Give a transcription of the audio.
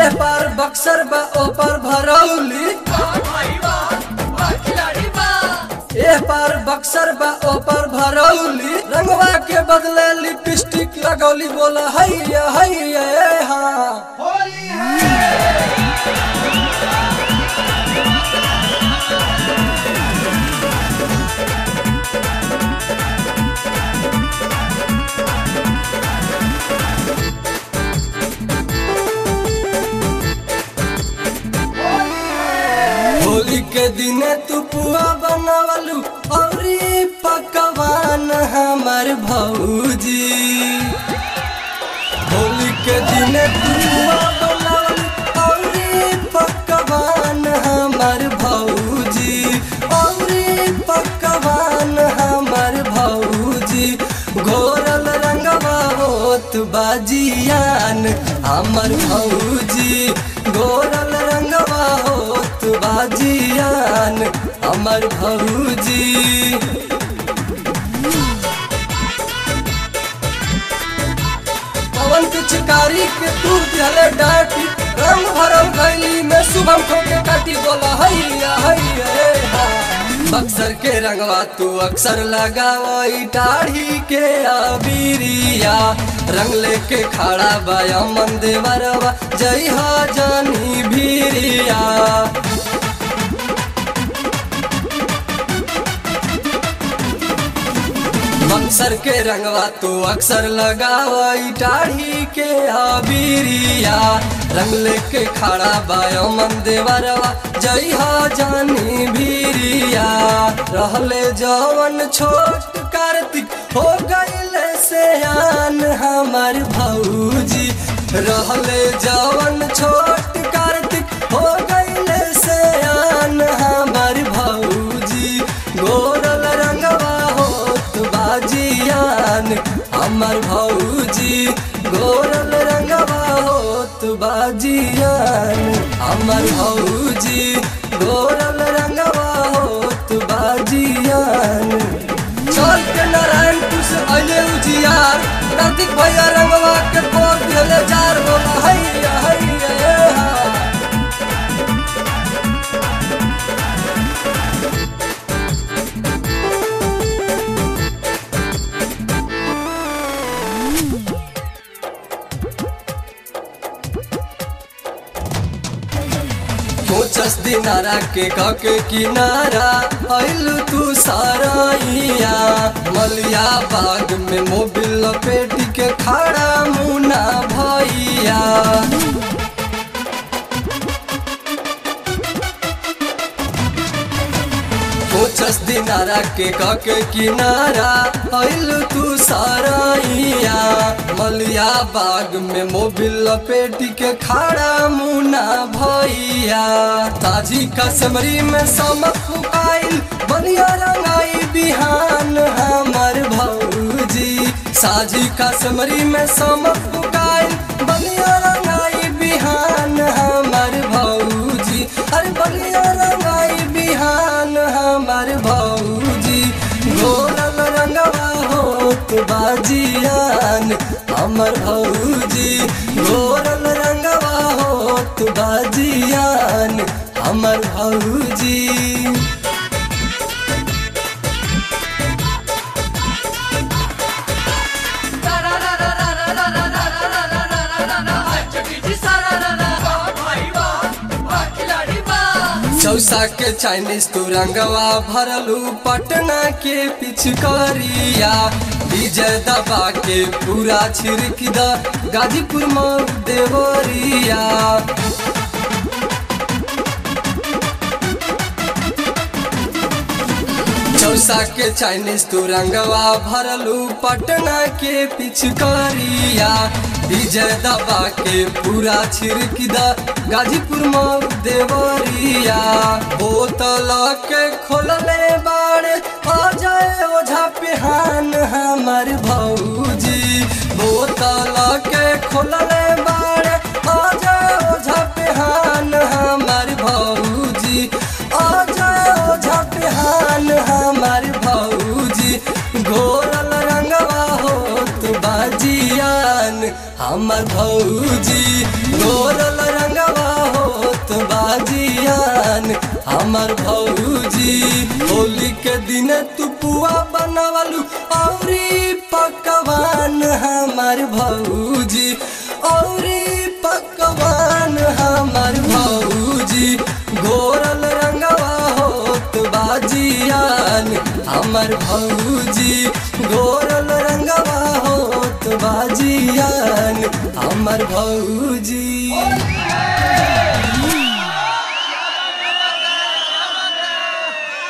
पार बक्सर बा ओ पार भरौली, पार बक्सर बा ओ पार भरौली, रंगवा के बदले लिपस्टिक लगौली, बोला हैया हैया हाँ होली है। होली के दिने तू पुआ बनावलू औरी पकवान हमार भौजी, होली के दिने तू पुआ बनावलू औरी पकवान हमार भौजी, औरी पकवान हमार भौजी, घोरल रंगवा होत बाजियान हमार भौजी, घोरल रंगवा होत बाजियान हमर भौजी। पवन के चिकारी के तूर दिहले डाटी, रंग भरल गैली में शुभम ठोके काटी, बोला हैया हैया। बक्सर के रंगवा तू अक्सर लगावई टाढ़ी के अबीरिया, रंग लेके खड़ा बाया मन देवरवा जय हा जानी भीरिया। बक्सर के रंगवा तू अक्सर लगावई टाढ़ी के अबीरिया, रंग लेके खड़ा बाया मन देवरवा जय हा जानी भीरिया। रहले जवन छोट कार्तिक हो गईले सयान हमार भौजी, रहले जवन छोट कार्तिक हो गईले सयान हमार भौजी, गोरल रंगवा होत बाजियान हमर भौजी, गोरल रंगवा होत बाजियान हमर भौजी, गोरल रंगवा होत बाजियान। चल के नारायणपुर से अले उजियार, कार्तिक भैया रंगवा के पोत दिले जार, बोला हैया हैया। कोचस दिनारा के काके किनारा आइलू तू साराइया, मलिया बाग में मोबिल लपेट के खड़ा मुना भैया। कोचस दिनारा के काके किनारा आइलू तू साराइया, मलिया बाग में मोबिल लपेट के खड़ा मुना भैया। ताजी कसमरी में समक फुकाइल बनिया रंगाई बिहान हमर भौजी, साजी कसमरी में समक फुकाइल बनिया रंगाई बिहान हमर भौजी, अरे बनिया रंगाई बिहान हमर भौजी, घोरल रंगवा होत बाजियान हमर भौजी, घोरल रंगवा होत बाजियान हमर भौजी। चौसा के चाइनीज तू रंगवा भरलू पटना के पिचकारिया, विजय दबा के पूरा छिड़क द गाजीपुर मऊ देवरिया। चौसा के चाइनीज तू रंगवा भरलू पटना के पिचकारिया, विजय दबा के पूरा छिड़क द गाजीपुर मऊ देवरिया। बोतल के खोलले बाड़े आ जाए ओझा पिहान हमर भौजी, बोतल के खोलले बाड़े आ जाए ओझा पिहान हमर भौजी, आ जाए ओझा पिहान हमर भौजी, घोरल रंगवा होत बाजियान हमर भौजी, घोरल रंगवा बाजियान हमर भौजी। होली के दिन तू पुआ बनावलू औरी पकवान हमर भौजी, औरी पकवान हमर भौजी। घोरल रंगवा होत बाजियान हमर भौजी, घोरल रंगवा होत बाजियान हमर भौजी।